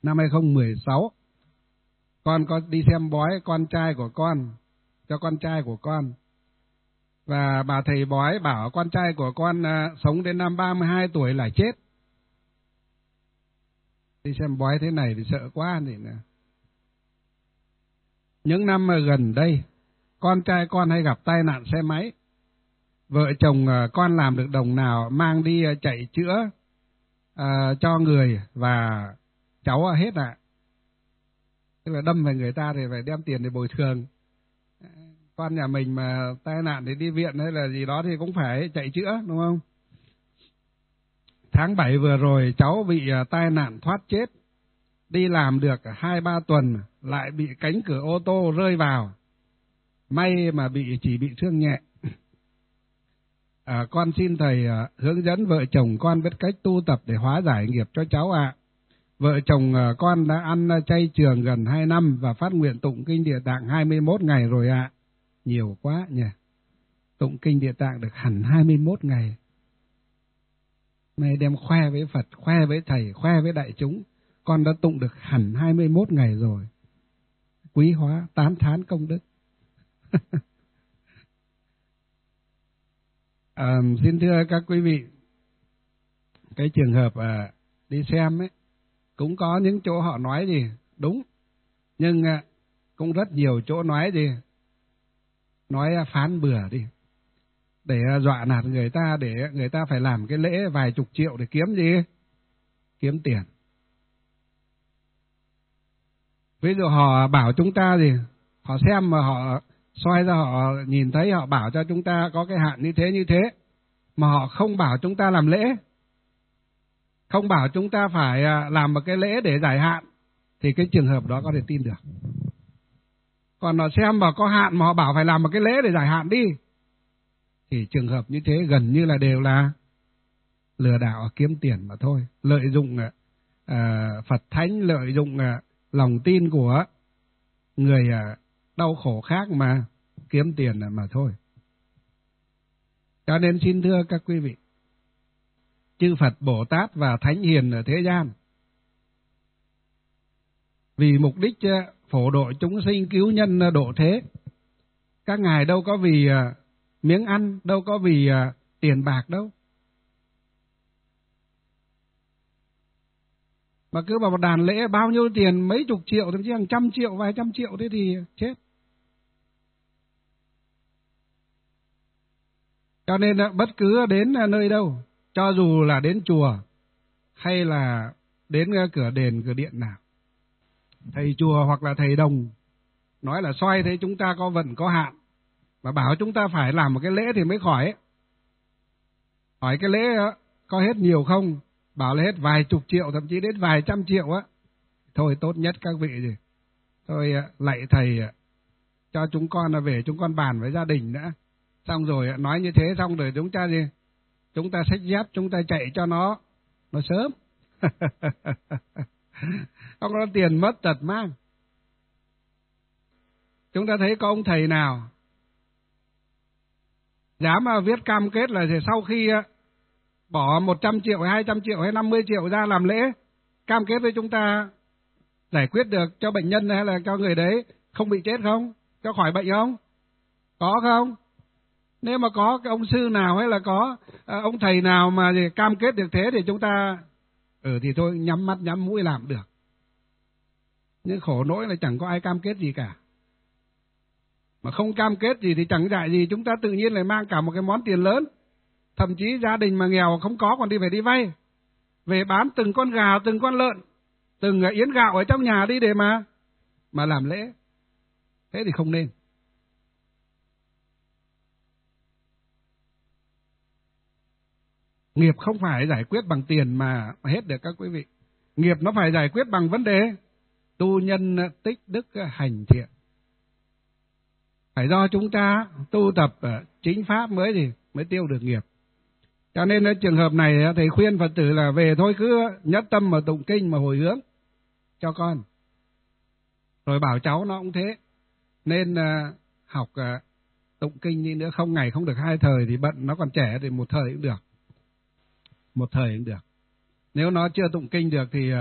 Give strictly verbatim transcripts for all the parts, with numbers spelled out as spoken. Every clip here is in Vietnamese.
năm hai không một sáu, con có đi xem bói con trai của con, cho con trai của con. Và bà thầy bói bảo con trai của con à, sống đến năm ba mươi hai tuổi là chết. Đi xem bói thế này thì sợ quá thì nè. Những năm gần đây, con trai con hay gặp tai nạn xe máy. Vợ chồng con làm được đồng nào mang đi chạy chữa à, cho người và cháu hết ạ. À. Tức là đâm vào người ta thì phải đem tiền để bồi thường. Con nhà mình mà tai nạn thì đi viện hay là gì đó thì cũng phải chạy chữa, đúng không? Tháng bảy vừa rồi cháu bị tai nạn thoát chết. Đi làm được hai ba tuần lại bị cánh cửa ô tô rơi vào. May mà bị chỉ bị thương nhẹ. À, con xin thầy à, hướng dẫn vợ chồng con biết cách tu tập để hóa giải nghiệp cho cháu ạ. À. Vợ chồng à, con đã ăn chay trường gần hai năm và phát nguyện tụng kinh Địa Tạng hai mươi mốt ngày rồi ạ. À. Nhiều quá nhỉ. Tụng kinh Địa Tạng được hẳn hai mươi mốt ngày. Này đem khoe với Phật, khoe với thầy, khoe với đại chúng. Con đã tụng được hẳn hai mươi mốt ngày rồi. Quý hóa, tán thán công đức. À, xin thưa các quý vị, cái trường hợp à, đi xem ấy, cũng có những chỗ họ nói gì đúng, nhưng à, cũng rất nhiều chỗ nói gì, nói à, phán bừa đi, để à, dọa nạt người ta, để người ta phải làm cái lễ vài chục triệu để kiếm gì, kiếm tiền. Ví dụ họ bảo chúng ta gì, họ xem mà họ soi ra họ nhìn thấy, họ bảo cho chúng ta có cái hạn như thế như thế, mà họ không bảo chúng ta làm lễ, không bảo chúng ta phải làm một cái lễ để giải hạn, thì cái trường hợp đó có thể tin được. Còn họ xem mà có hạn mà họ bảo phải làm một cái lễ để giải hạn đi, thì trường hợp như thế gần như là đều là lừa đảo kiếm tiền mà thôi, lợi dụng uh, Phật Thánh, lợi dụng uh, lòng tin của người uh, đau khổ khác mà kiếm tiền mà thôi. Cho nên xin thưa các quý vị, chư Phật Bồ Tát và Thánh Hiền ở thế gian, vì mục đích phổ độ chúng sinh, cứu nhân độ thế, các ngài đâu có vì uh, miếng ăn, đâu có vì uh, tiền bạc đâu. Mà cứ vào một đàn lễ bao nhiêu tiền, mấy chục triệu, thậm chí hàng trăm triệu, vài trăm triệu, thế thì chết. Cho nên bất cứ đến nơi đâu, cho dù là đến chùa hay là đến cửa đền, cửa điện nào, thầy chùa hoặc là thầy đồng nói là soi thấy chúng ta có vận có hạn, mà bảo chúng ta phải làm một cái lễ thì mới khỏi ấy. Hỏi cái lễ có hết nhiều không, bảo là hết vài chục triệu, thậm chí đến vài trăm triệu á, thôi tốt nhất các vị gì, thôi lạy thầy cho chúng con là về chúng con bàn với gia đình nữa. Xong rồi nói như thế xong rồi chúng ta gì, chúng ta xách dép, chúng ta chạy cho nó nó sớm. Không có tiền mất tật mang. Chúng ta thấy có ông thầy nào dám viết cam kết là sau khi bỏ một trăm triệu hay hai trăm triệu hay năm mươi triệu ra làm lễ, cam kết với chúng ta giải quyết được cho bệnh nhân hay là cho người đấy không bị chết không, cho khỏi bệnh không? Có không? Nếu mà có cái ông sư nào hay là có à, ông thầy nào mà gì cam kết được thế thì chúng ta ừ thì thôi nhắm mắt nhắm mũi làm được. Nhưng khổ nỗi là chẳng có ai cam kết gì cả. Mà không cam kết gì thì chẳng dạy gì, chúng ta tự nhiên lại mang cả một cái món tiền lớn. Thậm chí gia đình mà nghèo không có còn đi phải đi vay, về bán từng con gà, từng con lợn, từng yến gạo ở trong nhà đi để mà mà làm lễ. Thế thì không nên. Nghiệp không phải giải quyết bằng tiền mà hết được các quý vị. Nghiệp nó phải giải quyết bằng vấn đề tu nhân tích đức hành thiện. Phải do chúng ta tu tập chính pháp mới gì mới tiêu được nghiệp. Cho nên trường hợp này thầy khuyên Phật tử là về thôi cứ nhất tâm mà tụng kinh mà hồi hướng cho con. Rồi bảo cháu nó cũng thế. Nên học tụng kinh đi nữa, không ngày không được hai thời thì bận, nó còn trẻ thì một thời cũng được. Một thời cũng được. Nếu nó chưa tụng kinh được thì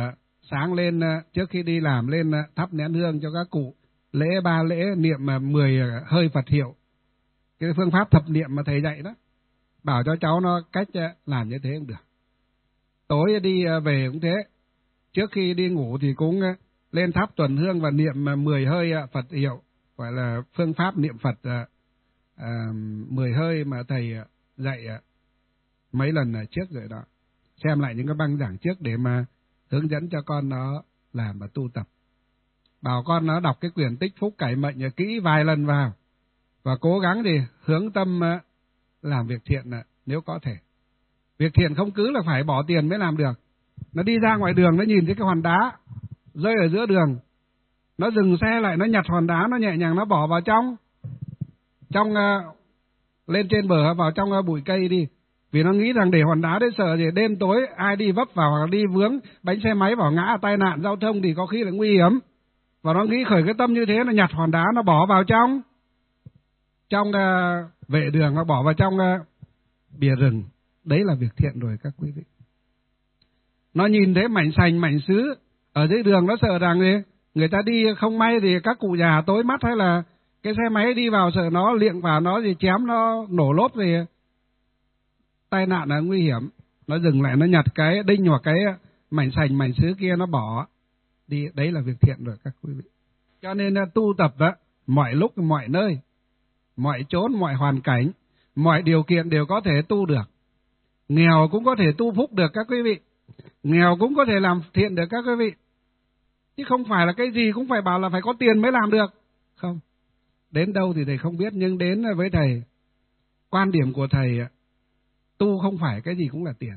sáng lên trước khi đi làm lên thắp nén hương cho các cụ, lễ ba lễ niệm mười hơi Phật hiệu. Cái phương pháp thập niệm mà thầy dạy đó, bảo cho cháu nó cách làm như thế cũng được. Tối đi về cũng thế, trước khi đi ngủ thì cũng lên thắp tuần hương và niệm mười hơi Phật hiệu, gọi là phương pháp niệm Phật à, mười hơi mà thầy dạy mấy lần trước rồi đó. Xem lại những cái băng giảng trước để mà hướng dẫn cho con nó làm và tu tập. Bảo con nó đọc cái quyển Tích Phúc Cải Mệnh kỹ vài lần vào, và cố gắng thì hướng tâm làm việc thiện nếu có thể. Việc thiện không cứ là phải bỏ tiền mới làm được. Nó đi ra ngoài đường, nó nhìn thấy cái hòn đá rơi ở giữa đường, nó dừng xe lại, nó nhặt hòn đá, nó nhẹ nhàng nó bỏ vào trong trong uh, lên trên bờ, vào trong uh, bụi cây đi. Vì nó nghĩ rằng để hòn đá đấy sợ thì đêm tối ai đi vấp vào hoặc đi vướng bánh xe máy vào ngã tai nạn giao thông thì có khi là nguy hiểm. Và nó nghĩ khởi cái tâm như thế, nó nhặt hòn đá, nó bỏ vào trong trong uh, vệ đường, nó bỏ vào trong uh, bìa rừng. Đấy là việc thiện rồi các quý vị. Nó nhìn thấy mảnh sành mảnh sứ ở dưới đường, nó sợ rằng gì? Người ta đi không may thì các cụ già tối mắt, hay là cái xe máy đi vào sợ nó liệng vào nó thì chém nó nổ lốp thì tai nạn là nguy hiểm. Nó dừng lại, nó nhặt cái đinh hoặc cái mảnh sành mảnh sứ kia nó bỏ đi. Đấy là việc thiện rồi các quý vị. Cho nên tu tập đó, mọi lúc mọi nơi, mọi chốn mọi hoàn cảnh, mọi điều kiện đều có thể tu được. Nghèo cũng có thể tu phúc được các quý vị, nghèo cũng có thể làm thiện được các quý vị. Chứ không phải là cái gì cũng phải bảo là phải có tiền mới làm được. Không. Đến đâu thì thầy không biết, nhưng đến với thầy, quan điểm của thầy, tu không phải cái gì cũng là tiền.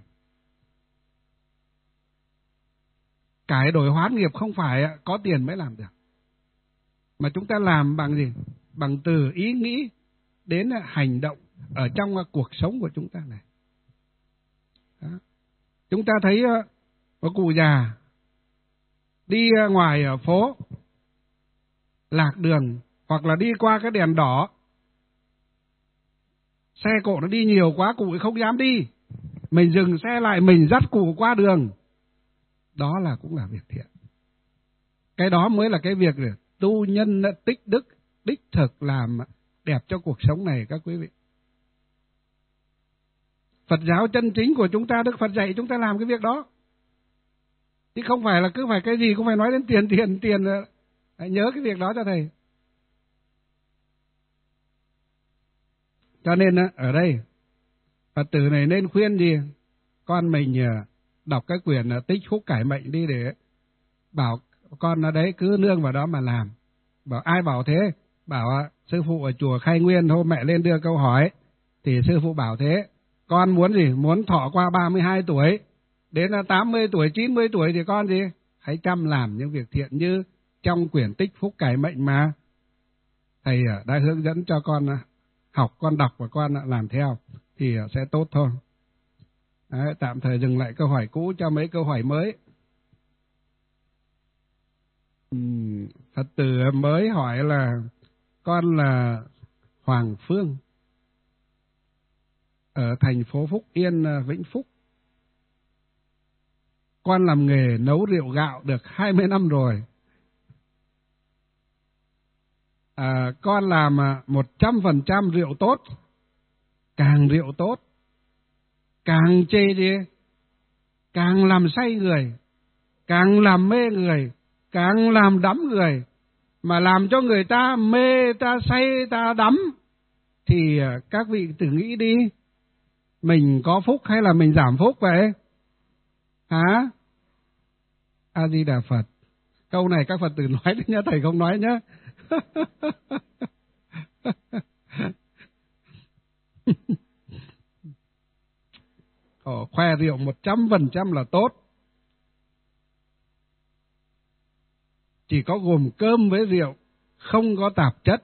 Cải đổi hoán nghiệp không phải có tiền mới làm được. Mà chúng ta làm bằng gì? Bằng từ ý nghĩ đến hành động ở trong cuộc sống của chúng ta này. Đó. Chúng ta thấy có cụ già đi ngoài ở phố, lạc đường, hoặc là đi qua cái đèn đỏ, xe cộ nó đi nhiều quá, cụ không dám đi, mình dừng xe lại, mình dắt cụ qua đường. Đó là cũng là việc thiện. Cái đó mới là cái việc tu nhân tích đức, đích thực làm đẹp cho cuộc sống này các quý vị. Phật giáo chân chính của chúng ta, Đức Phật dạy chúng ta làm cái việc đó. Chứ không phải là cứ phải cái gì cũng phải nói đến tiền, tiền, tiền. Nhớ cái việc đó cho thầy. Cho nên ở đây, Phật tử này nên khuyên gì? Con mình đọc cái quyển Tích Phúc Cải Mệnh đi, để bảo con nó đấy cứ nương vào đó mà làm. Bảo ai bảo thế? Bảo sư phụ ở chùa Khai Nguyên hôm mẹ lên đưa câu hỏi, thì sư phụ bảo thế. Con muốn gì? Muốn thọ qua ba mươi hai tuổi, đến tám mươi tuổi, chín mươi tuổi thì con gì? Hãy chăm làm những việc thiện như trong quyển Tích Phúc Cải Mệnh mà thầy đã hướng dẫn cho con học, con đọc và con làm theo thì sẽ tốt thôi. Đấy, tạm thời dừng lại câu hỏi cũ cho mấy câu hỏi mới. Uhm, Phật tử mới hỏi là con là Hoàng Phương ở thành phố Phúc Yên, Vĩnh Phúc. Con làm nghề nấu rượu gạo được hai mươi năm rồi. À, con làm một trăm phần trăm rượu tốt. Càng rượu tốt, càng chê đi, càng làm say người, càng làm mê người, càng làm đắm người. Mà làm cho người ta mê, ta say, ta đắm, thì các vị tự nghĩ đi, mình có phúc hay là mình giảm phúc vậy? Hả? A Di Đà Phật. Câu này các Phật tử nói đấy nhá, thầy không nói nhá. Ồ, khoe rượu một trăm phần trăm là tốt. Chỉ có gồm cơm với rượu, không có tạp chất.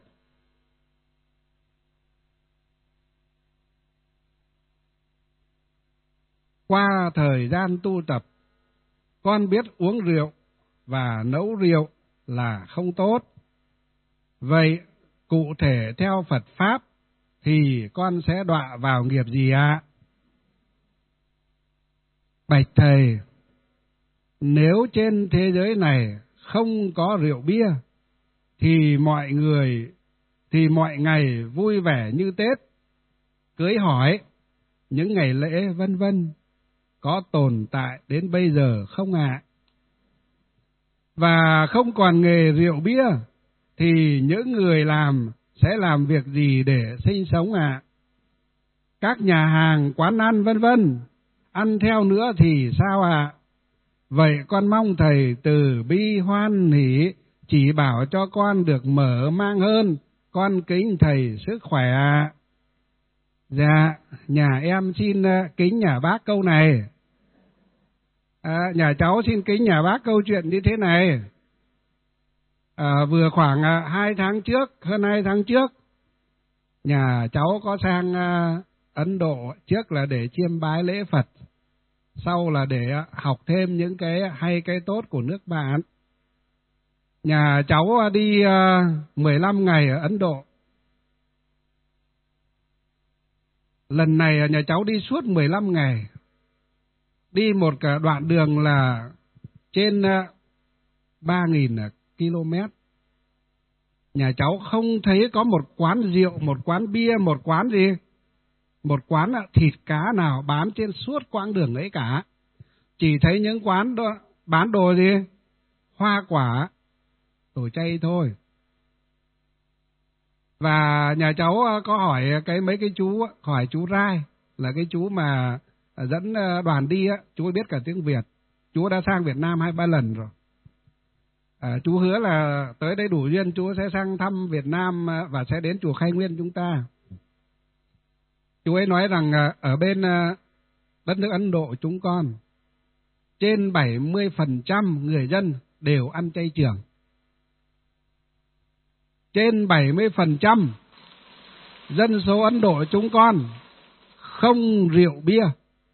Qua thời gian tu tập, con biết uống rượu và nấu rượu là không tốt. Vậy cụ thể theo Phật Pháp thì con sẽ đọa vào nghiệp gì ạ? À? Bạch thầy, nếu trên thế giới này không có rượu bia, thì mọi người, thì mọi ngày vui vẻ như Tết, cưới hỏi, những ngày lễ vân vân có tồn tại đến bây giờ không ạ? À? Và không còn nghề rượu bia, thì những người làm sẽ làm việc gì để sinh sống ạ? À? Các nhà hàng, quán ăn vân vân, ăn theo nữa thì sao ạ? À? Vậy con mong thầy từ bi hoan hỷ chỉ bảo cho con được mở mang hơn, con kính thầy sức khỏe ạ. Dạ, nhà em xin kính nhà bác câu này. À, nhà cháu xin kính nhà bác câu chuyện như thế này. À, vừa khoảng à, hai tháng trước, hơn hai tháng trước, nhà cháu có sang à, Ấn Độ, trước là để chiêm bái lễ Phật, sau là để à, học thêm những cái hay cái tốt của nước bạn. Nhà cháu à, đi à, mười lăm ngày ở Ấn Độ. Lần này nhà cháu đi suốt mười lăm ngày, đi một cả đoạn đường là trên ba nghìn ki lô mét. Nhà cháu không thấy có một quán rượu, một quán bia, một quán gì, một quán thịt cá nào bán trên suốt quãng đường ấy cả. Chỉ thấy những quán đó, bán đồ gì, hoa quả, đồ chay thôi. Và nhà cháu có hỏi cái mấy cái chú, hỏi chú Rai, là cái chú mà dẫn đoàn đi á, chú ấy biết cả tiếng Việt. Chú đã sang Việt Nam hai ba lần rồi. À, chú hứa là tới đây đủ duyên chú sẽ sang thăm Việt Nam và sẽ đến chùa Khai Nguyên chúng ta. Chú ấy nói rằng ở bên đất nước Ấn Độ chúng con, trên bảy mươi phần trăm người dân đều ăn chay trường. Trên bảy mươi phần trăm dân số Ấn Độ chúng con không rượu bia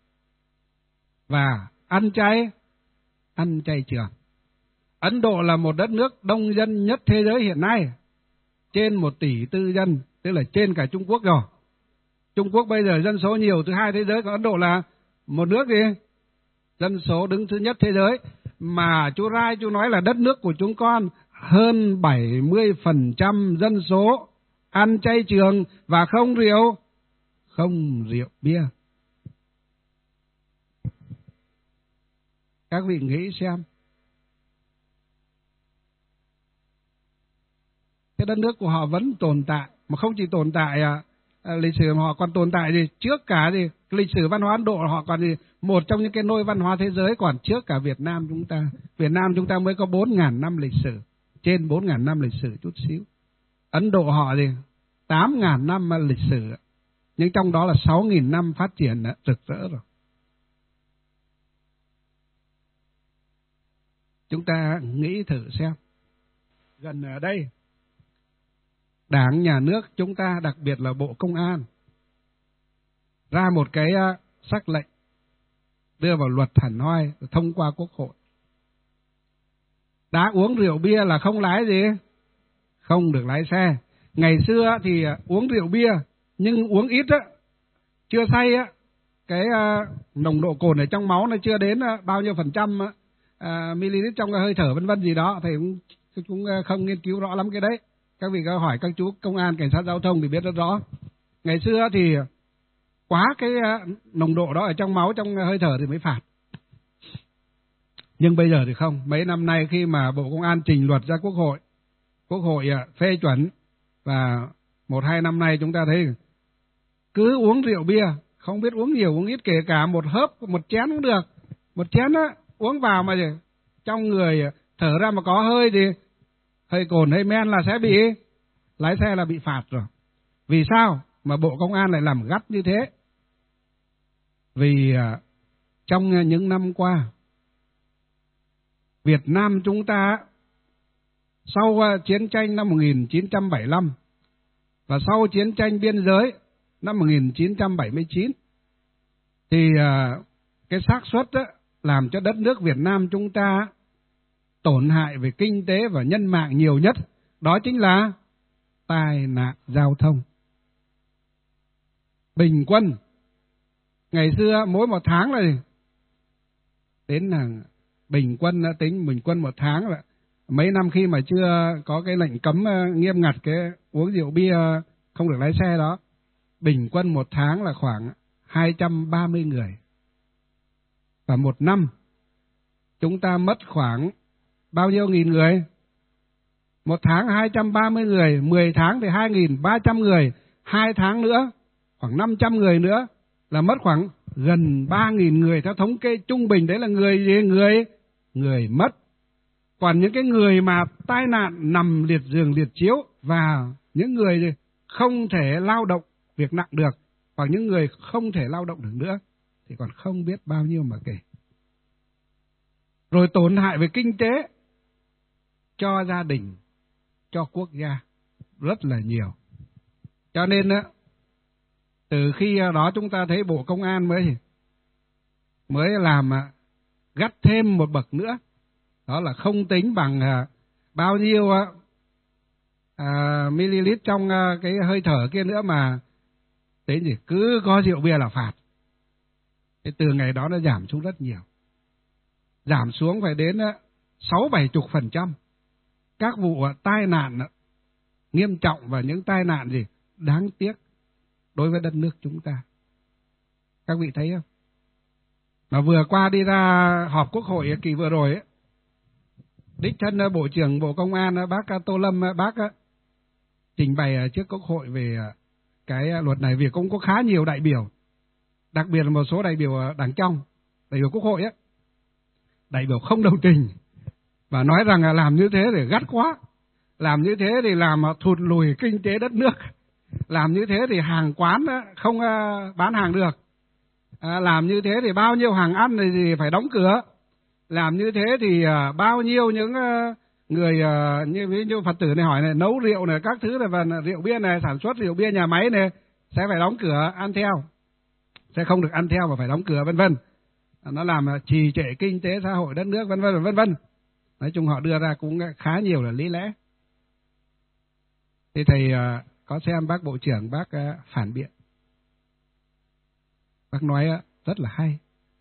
và ăn chay, ăn chay trường. Ấn Độ là một đất nước đông dân nhất thế giới hiện nay, trên một tỷ tư dân, tức là trên cả Trung Quốc rồi. Trung Quốc bây giờ dân số nhiều thứ hai thế giới, còn Ấn Độ là một nước gì? Dân số đứng thứ nhất thế giới. Mà chú Rai chú nói là đất nước của chúng con hơn bảy mươi phần trăm dân số ăn chay trường và không rượu, không rượu bia. Các vị nghĩ xem, cái đất nước của họ vẫn tồn tại, mà không chỉ tồn tại à, à, lịch sử mà họ còn tồn tại gì trước cả gì lịch sử văn hóa Ấn Độ, họ còn gì một trong những cái nôi văn hóa thế giới còn trước cả Việt Nam chúng ta. Việt Nam chúng ta mới có bốn ngàn năm lịch sử, trên bốn ngàn năm lịch sử chút xíu. Ấn Độ họ gì tám ngàn năm lịch sử, nhưng trong đó là sáu nghìn năm phát triển rực rỡ rồi. Chúng ta nghĩ thử xem, gần ở đây, Đảng, Nhà nước chúng ta, đặc biệt là Bộ Công an, ra một cái sắc lệnh đưa vào luật hẳn hoi, thông qua Quốc hội. Đã uống rượu bia là không lái gì, không được lái xe. Ngày xưa thì uống rượu bia, nhưng uống ít á, chưa say á, cái uh, nồng độ cồn ở trong máu nó chưa đến uh, bao nhiêu phần trăm uh, ml trong cái hơi thở vân vân gì đó, thì cũng, cũng uh, không nghiên cứu rõ lắm cái đấy. Các vị có hỏi các chú công an, cảnh sát giao thông thì biết rất rõ. Ngày xưa thì quá cái uh, nồng độ đó ở trong máu, trong hơi thở thì mới phạt. Nhưng bây giờ thì không. Mấy năm nay khi mà Bộ Công an trình luật ra Quốc hội, Quốc hội uh, phê chuẩn, và một hai năm nay chúng ta thấy cứ uống rượu bia, không biết uống nhiều uống ít, kể cả một hớp, một chén cũng được. Một chén á, uống vào mà gì, trong người thở ra mà có hơi gì, hơi cồn, hơi men là sẽ bị, lái xe là bị phạt rồi. Vì sao mà Bộ Công an lại làm gắt như thế? Vì uh, trong những năm qua, Việt Nam chúng ta sau uh, chiến tranh năm một nghìn chín trăm bảy mươi lăm và sau chiến tranh biên giới năm một nghìn chín trăm bảy mươi chín, thì uh, cái xác suất uh, làm cho đất nước Việt Nam chúng ta tổn hại về kinh tế và nhân mạng nhiều nhất, đó chính là tai nạn giao thông. Bình quân ngày xưa mỗi một tháng là đến là bình quân tính bình quân một tháng là mấy năm khi mà chưa có cái lệnh cấm nghiêm ngặt cái uống rượu bia không được lái xe đó, bình quân một tháng là khoảng hai trăm ba mươi người. Và một năm chúng ta mất khoảng bao nhiêu nghìn người? Một tháng hai trăm ba mươi người, mười tháng thì hai nghìn ba trăm người, hai tháng nữa khoảng năm trăm người nữa là mất khoảng gần ba nghìn người theo thống kê trung bình. Đấy là người gì? Người người mất. Còn những cái người mà tai nạn nằm liệt giường liệt chiếu và những người không thể lao động việc nặng được, hoặc những người không thể lao động được nữa thì còn không biết bao nhiêu mà kể. Rồi tổn hại về kinh tế cho gia đình, cho quốc gia rất là nhiều. Cho nên á, từ khi đó chúng ta thấy Bộ Công an mới mới làm gắt thêm một bậc nữa, đó là không tính bằng bao nhiêu à, ml trong cái hơi thở kia nữa, mà tính gì cứ có rượu bia là phạt. Thế từ ngày đó nó giảm xuống rất nhiều, giảm xuống phải đến sáu bảy chục phần trăm các vụ tai nạn nghiêm trọng và những tai nạn gì đáng tiếc đối với đất nước chúng ta. Các vị thấy không? Mà vừa qua đi ra họp Quốc hội kỳ vừa rồi ấy, đích thân Bộ trưởng Bộ Công an bác Tô Lâm bác trình bày trước Quốc hội về cái luật này, vì cũng có khá nhiều đại biểu, đặc biệt là một số đại biểu đảng trong, đại biểu Quốc hội ấy, đại biểu không đồng tình và nói rằng là làm như thế để gắt quá, làm như thế thì làm thụt lùi kinh tế đất nước, làm như thế thì hàng quán không bán hàng được, làm như thế thì bao nhiêu hàng ăn thì phải đóng cửa, làm như thế thì bao nhiêu những người như ví dụ Phật tử này hỏi này, nấu rượu này các thứ này và rượu bia này, sản xuất rượu bia nhà máy này sẽ phải đóng cửa ăn theo, sẽ không được ăn theo và phải đóng cửa vân vân. Nó làm trì trệ kinh tế xã hội đất nước vân vân vân vân. Nói chung họ đưa ra cũng khá nhiều là lý lẽ. Thì thầy có xem bác Bộ trưởng bác phản biện, bác nói rất là hay.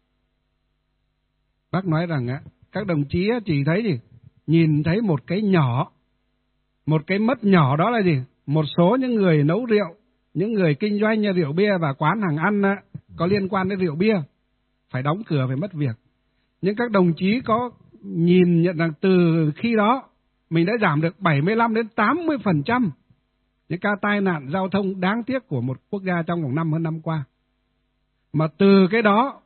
Bác nói rằng các đồng chí chỉ thấy gì, nhìn thấy một cái nhỏ, một cái mất nhỏ, đó là gì, một số những người nấu rượu, những người kinh doanh rượu bia và quán hàng ăn có liên quan đến rượu bia phải đóng cửa, phải mất việc. Nhưng các đồng chí có nhìn nhận rằng từ khi đó mình đã giảm được bảy mươi lăm đến tám mươi phần trăm những ca tai nạn giao thông đáng tiếc của một quốc gia trong vòng năm hơn năm qua. Mà từ cái đó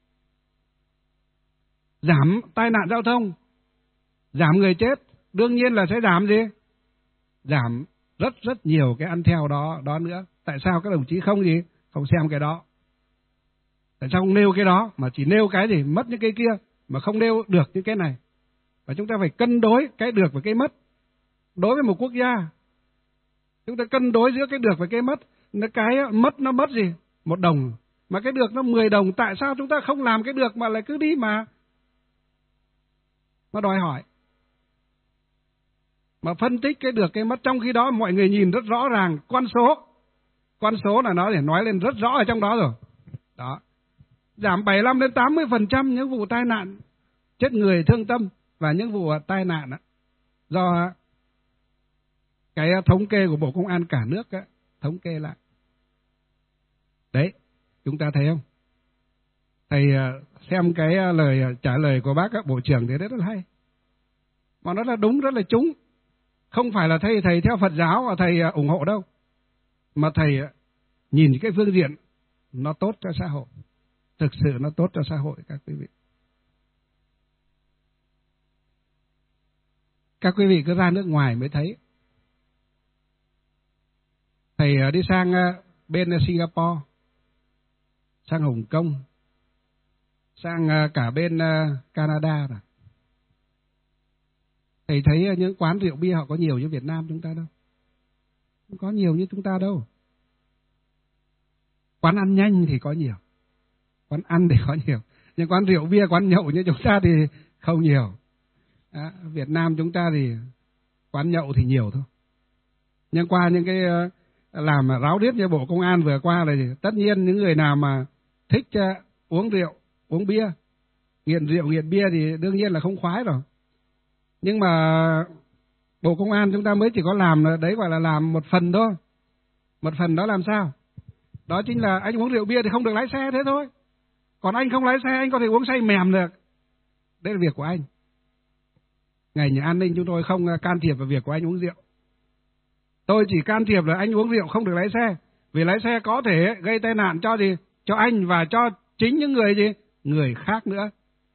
giảm tai nạn giao thông, giảm người chết, đương nhiên là sẽ giảm gì? Giảm rất rất nhiều cái ăn theo đó đó nữa. Tại sao các đồng chí không gì? Không xem cái đó? Tại sao không nêu cái đó mà chỉ nêu cái gì mất những cái kia mà không nêu được những cái này? Và chúng ta phải cân đối cái được và cái mất. Đối với một quốc gia, chúng ta cân đối giữa cái được và cái mất. Cái mất nó mất gì? Một đồng. Mà cái được nó mười đồng. Tại sao chúng ta không làm cái được mà lại cứ đi mà Mà đòi hỏi, mà phân tích cái được cái mất, trong khi đó mọi người nhìn rất rõ ràng con số. Con số là nó để nói lên rất rõ ở trong đó rồi. Đó. Giảm bảy mươi lăm đến tám mươi phần trăm những vụ tai nạn chết người thương tâm và những vụ tai nạn do cái thống kê của Bộ Công an cả nước thống kê lại. Đấy, chúng ta thấy không? Thầy xem cái lời trả lời của bác Bộ trưởng thì rất là hay. Mà nó là đúng, rất là trúng. Không phải là thầy thầy theo Phật giáo và thầy ủng hộ đâu. Mà thầy nhìn cái phương diện nó tốt cho xã hội. Thực sự nó tốt cho xã hội các quý vị. Các quý vị cứ ra nước ngoài mới thấy. Thầy đi sang bên Singapore, sang Hồng Kông, sang cả bên Canada rồi. Thầy thấy những quán rượu bia họ có nhiều như Việt Nam chúng ta đâu. Không có nhiều như chúng ta đâu. Quán ăn nhanh thì có nhiều. Quán ăn thì có nhiều. Nhưng quán rượu bia, quán nhậu như chúng ta thì không nhiều. À, Việt Nam chúng ta thì quán nhậu thì nhiều thôi. Nhưng qua những cái làm ráo riết như Bộ Công an vừa qua là tất nhiên những người nào mà thích uống rượu, uống bia, nghiện rượu, nghiện bia thì đương nhiên là không khoái rồi. Nhưng mà Bộ Công an chúng ta mới chỉ có làm là đấy, gọi là làm một phần thôi. Một phần đó làm sao? Đó chính là anh uống rượu bia thì không được lái xe, thế thôi. Còn anh không lái xe, anh có thể uống say mèm được. Đây là việc của anh. Ngành an ninh chúng tôi không can thiệp vào việc của anh uống rượu. Tôi chỉ can thiệp là anh uống rượu không được lái xe. Vì lái xe có thể gây tai nạn cho gì? Cho anh và cho chính những người gì? Người khác nữa.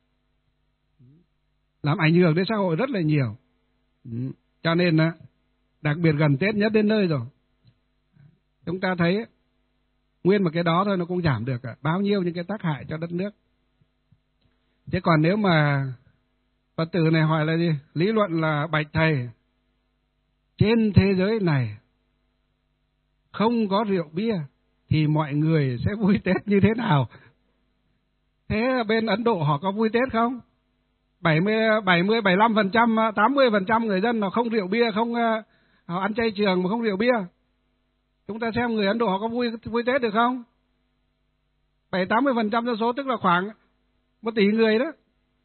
Làm ảnh hưởng đến xã hội rất là nhiều. Cho nên đặc biệt gần Tết nhất đến nơi rồi. Chúng ta thấy nguyên một cái đó thôi nó cũng giảm được bao nhiêu những cái tác hại cho đất nước. Thế còn nếu mà Phật tử này hỏi là gì? Lý luận là bạch thầy, trên thế giới này không có rượu bia thì mọi người sẽ vui Tết như thế nào? Thế bên Ấn Độ họ có vui Tết không? bảy mươi, bảy mươi, bảy mươi lăm phần trăm, tám mươi phần trăm người dân họ không rượu bia, không họ ăn chay trường mà không rượu bia. Chúng ta xem người Ấn Độ họ có vui vui Tết được không? bảy tám mươi phần trăm dân số, tức là khoảng một tỷ người đó.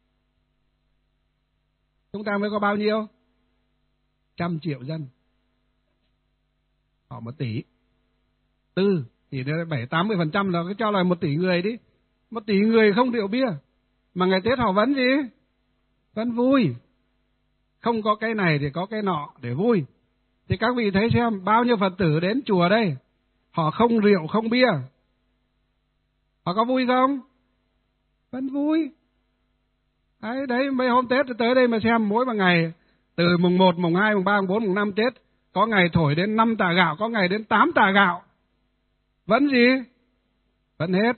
Chúng ta mới có bao nhiêu? Trăm triệu dân. Họ một tỷ tư thì bảy tám mươi phần trăm là cái cho là một tỷ người đi. Một tỷ người không rượu bia mà ngày Tết họ vẫn gì? Vẫn vui. Không có cái này thì có cái nọ để vui. Thì các vị thấy xem bao nhiêu Phật tử đến chùa đây, họ không rượu không bia, họ có vui không? Vẫn vui. Đấy, đấy mấy hôm Tết tới đây mà xem, mỗi một ngày từ mùng một, mùng hai, mùng ba, mùng bốn, mùng năm Tết, có ngày thổi đến năm tà gạo, có ngày đến tám tà gạo. Vẫn gì? Vẫn hết.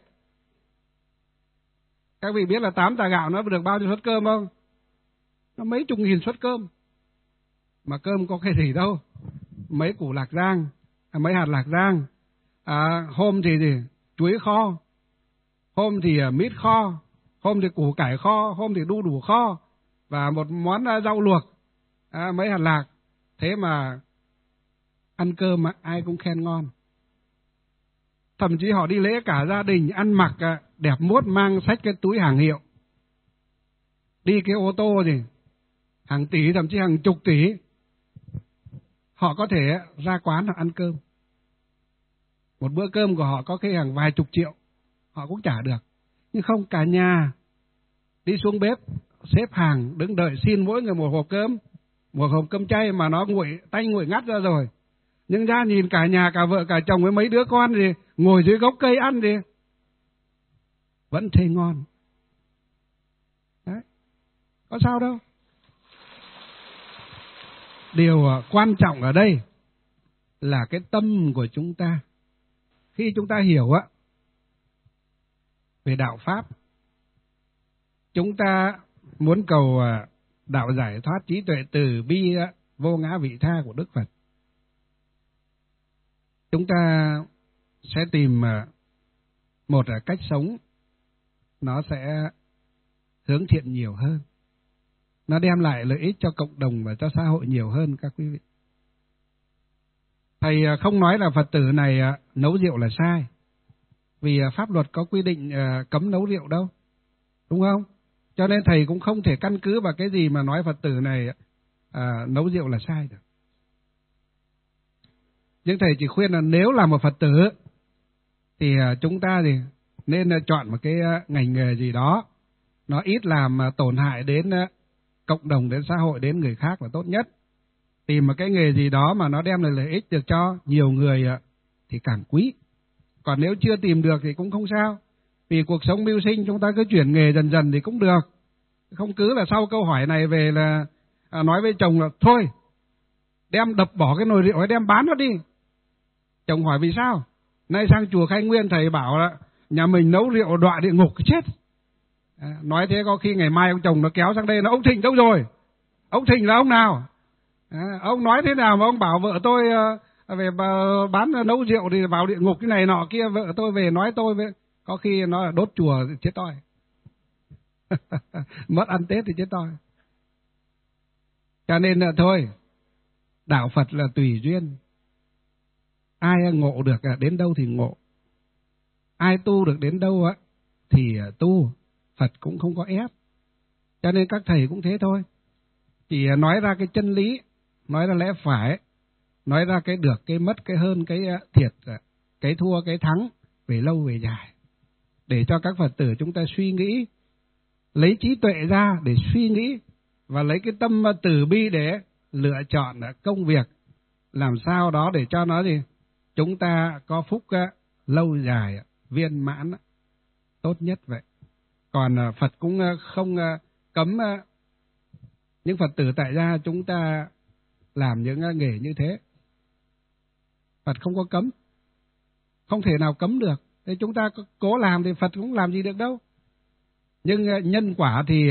Các vị biết là tám tà gạo nó được bao nhiêu suất cơm không? Nó mấy chục nghìn suất cơm. Mà cơm có cái gì đâu. Mấy củ lạc rang, mấy hạt lạc rang, à, hôm thì gì? Chuối kho, hôm thì mít kho, hôm thì củ cải kho, hôm thì đu đủ kho, và một món rau luộc, à, mấy hạt lạc. Thế mà ăn cơm mà ai cũng khen ngon. Thậm chí họ đi lễ cả gia đình ăn mặc đẹp mốt, mang xách cái túi hàng hiệu, đi cái ô tô gì hàng tỷ, thậm chí hàng chục tỷ. Họ có thể ra quán họ ăn cơm. Một bữa cơm của họ có khi hàng vài chục triệu, họ cũng trả được. Nhưng không, cả nhà đi xuống bếp, xếp hàng, đứng đợi xin mỗi người một hộp cơm, một hộp cơm chay mà nó nguội, tay nguội ngắt ra rồi. Nhưng ra nhìn cả nhà, cả vợ, cả chồng với mấy đứa con thì ngồi dưới gốc cây ăn thì vẫn thấy ngon. Đấy, có sao đâu. Điều quan trọng ở đây là cái tâm của chúng ta. Khi chúng ta hiểu á về đạo Pháp, chúng ta muốn cầu đạo giải thoát trí tuệ từ bi vô ngã vị tha của Đức Phật, chúng ta sẽ tìm một cách sống nó sẽ hướng thiện nhiều hơn, nó đem lại lợi ích cho cộng đồng và cho xã hội nhiều hơn các quý vị. Thầy không nói là Phật tử này nấu rượu là sai, vì pháp luật có quy định cấm nấu rượu đâu, đúng không? Cho nên thầy cũng không thể căn cứ vào cái gì mà nói Phật tử này à, nấu rượu là sai được. Nhưng thầy chỉ khuyên là nếu là một Phật tử thì chúng ta thì nên chọn một cái ngành nghề gì đó nó ít làm tổn hại đến cộng đồng, đến xã hội, đến người khác là tốt nhất. Tìm một cái nghề gì đó mà nó đem lại lợi ích được cho nhiều người thì càng quý. Còn nếu chưa tìm được thì cũng không sao. Vì cuộc sống mưu sinh chúng ta cứ chuyển nghề dần dần thì cũng được. Không cứ là sau câu hỏi này về là à, nói với chồng là thôi, đem đập bỏ cái nồi rượu ấy, đem bán nó đi. Chồng hỏi vì sao? Nay sang chùa Khai Nguyên thầy bảo là nhà mình nấu rượu đọa địa ngục chết. À, nói thế có khi ngày mai ông chồng nó kéo sang đây, nó ông Thịnh đâu rồi? Ông Thịnh là ông nào? À, ông nói thế nào mà ông bảo vợ tôi uh, về bán uh, nấu rượu thì vào địa ngục cái này nọ kia, vợ tôi về nói tôi với, có khi nó là đốt chùa thì chết toi. Mất ăn Tết thì chết toi. Cho nên là thôi, đạo Phật là tùy duyên. Ai ngộ được đến đâu thì ngộ, ai tu được đến đâu á thì tu. Phật cũng không có ép, Cho nên các thầy cũng thế thôi. Chỉ nói ra cái chân lý, nói ra lẽ phải, nói ra cái được, cái mất, cái hơn, cái thiệt, cái thua, cái thắng, về lâu về dài. Để cho các Phật tử chúng ta suy nghĩ, lấy trí tuệ ra để suy nghĩ, và lấy cái tâm từ bi để lựa chọn công việc, làm sao đó để cho nó gì chúng ta có phúc lâu dài, viên mãn, tốt nhất vậy. Còn Phật cũng không cấm những Phật tử tại gia chúng ta làm những nghề như thế. Phật không có cấm, không thể nào cấm được. Thế chúng ta cố làm thì Phật cũng làm gì được đâu. Nhưng nhân quả thì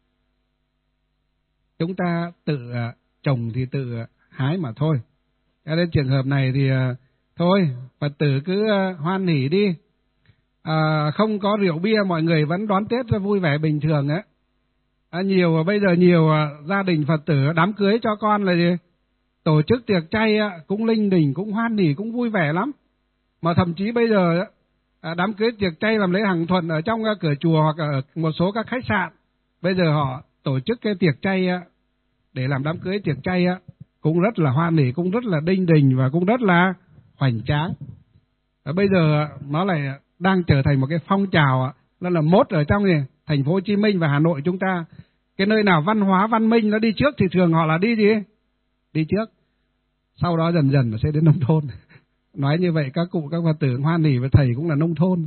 chúng ta tự trồng thì tự hái mà thôi. Cho nên trường hợp này thì thôi, Phật tử cứ hoan hỉ đi. À, không có rượu bia mọi người vẫn đón Tết vui vẻ bình thường á. À, nhiều bây giờ nhiều gia đình Phật tử đám cưới cho con là gì? Tổ chức tiệc chay cũng linh đình, cũng hoan hỉ, cũng vui vẻ lắm. Mà thậm chí bây giờ đám cưới tiệc chay làm lễ hàng thuần ở trong cửa chùa hoặc ở một số các khách sạn, bây giờ họ tổ chức cái tiệc chay để làm đám cưới tiệc chay cũng rất là hoan hỉ, cũng rất là đinh đình và cũng rất là hoành tráng. Bây giờ nó lại đang trở thành một cái phong trào, đó là mốt ở trong này, thành phố Hồ Chí Minh và Hà Nội chúng ta, cái nơi nào văn hóa văn minh nó đi trước thì thường họ là đi gì? Đi trước. Sau đó dần dần nó sẽ đến nông thôn. Nói như vậy các cụ các Phật tử hoan hỉ với thầy cũng là nông thôn.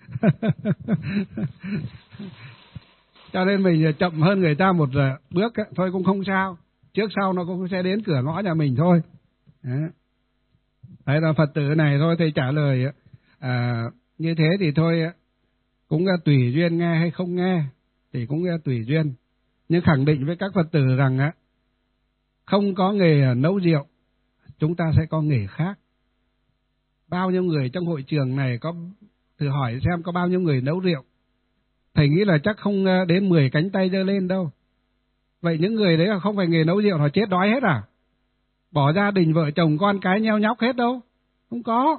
Cho nên mình chậm hơn người ta một bước thôi cũng không sao. Trước sau nó cũng sẽ đến cửa ngõ nhà mình thôi. Đấy, Đấy là Phật tử này thôi thầy trả lời à, như thế thì thôi cũng tùy duyên nghe hay không nghe thì cũng tùy duyên. Nhưng khẳng định với các Phật tử rằng á, không có nghề nấu rượu, chúng ta sẽ có nghề khác. Bao nhiêu người trong hội trường này có thử hỏi xem có bao nhiêu người nấu rượu. Thầy nghĩ là chắc không đến mười cánh tay giơ lên đâu. Vậy những người đấy là không phải nghề nấu rượu, họ chết đói hết à? Bỏ gia đình vợ chồng con cái nheo nhóc hết đâu? Không có.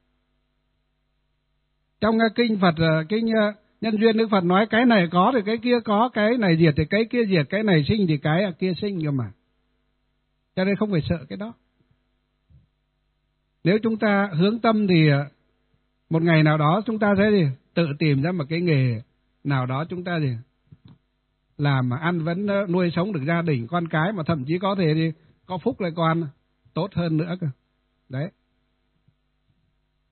Trong kinh Phật, kinh Nhân Duyên Đức Phật nói cái này có thì cái kia có, cái này diệt thì cái kia diệt, cái này sinh thì cái kia sinh cơ mà. Cho nên không phải sợ cái đó. Nếu chúng ta hướng tâm thì một ngày nào đó chúng ta sẽ gì? Tự tìm ra một cái nghề nào đó chúng ta gì? Làm mà ăn vẫn nuôi sống được gia đình, con cái, mà thậm chí có thể thì có phúc lại còn tốt hơn nữa cơ. Đấy.